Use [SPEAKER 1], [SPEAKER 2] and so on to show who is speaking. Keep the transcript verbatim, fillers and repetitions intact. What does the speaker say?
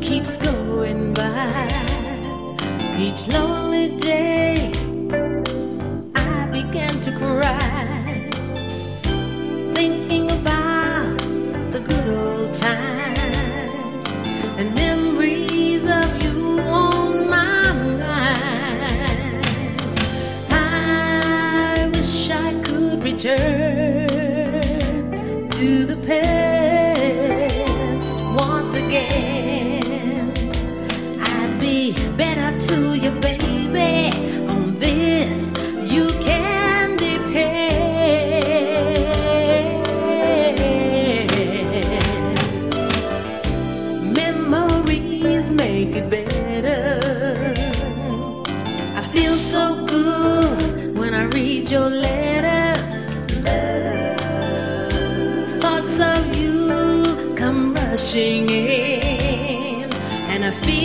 [SPEAKER 1] keeps going by. Each lonely day I began to cry, thinking about the good old times and memories of you on my mind. I wish I could return to the past once again. I'd be better to you, baby. On this you can depend. Memories make it better. I feel so good when I read your letters. Thoughts of you come rushing in, and I feel